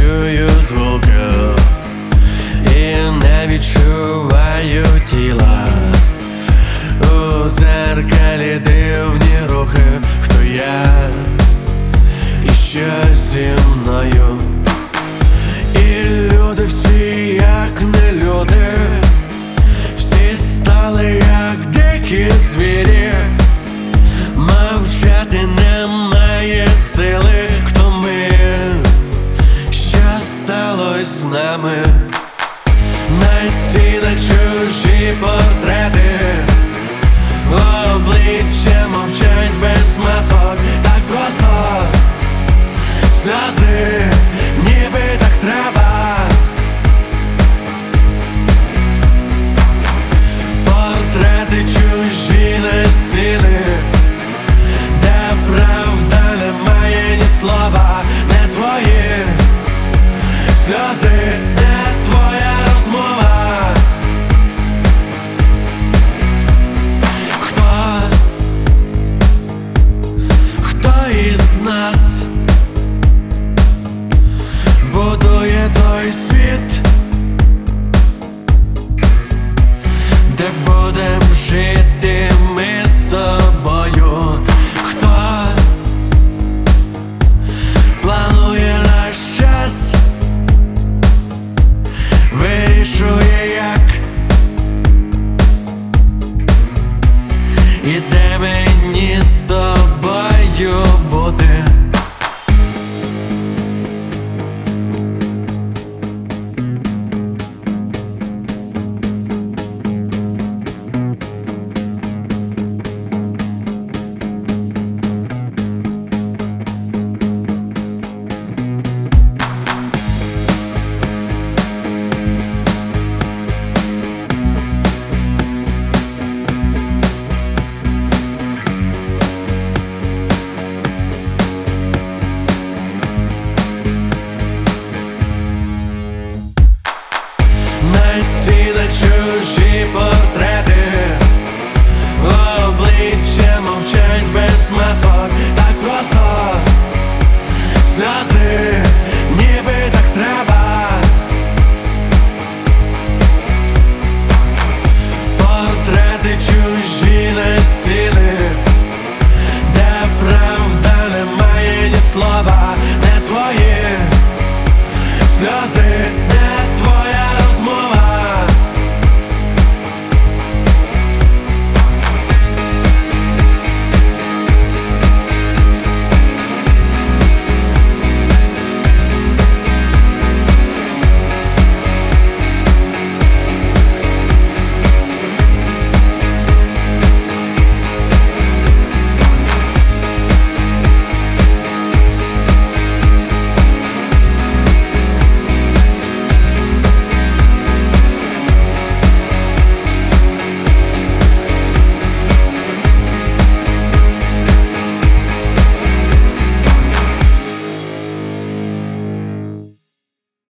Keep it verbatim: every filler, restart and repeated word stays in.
чую звуки і не відчуваю тіла. У дзеркалі дивні рухи, хто я і що зі мною. І люди всі як не люди, всі стали як дикі звірі. Мовчати немає сили, хто ми, що сталось з нами. На стінах чужі портрети, обличчя мовчать без масок. Так просто сльози, ніби так треба. Портрети чужі на стіни, де правда немає ні слова. Не твої сльози, не твоя розмова. Хто, хто із нас будує той світ, де будем жити ми з тобою? Хто планує наш час, вирішує як і де мені з тобою бути? На стінах чужі портрети, обличчя мовчать без масок. Так просто сльози, ніби так треба. Портрети чужі на стіни, де правда немає ні слова. Не твої сльози, не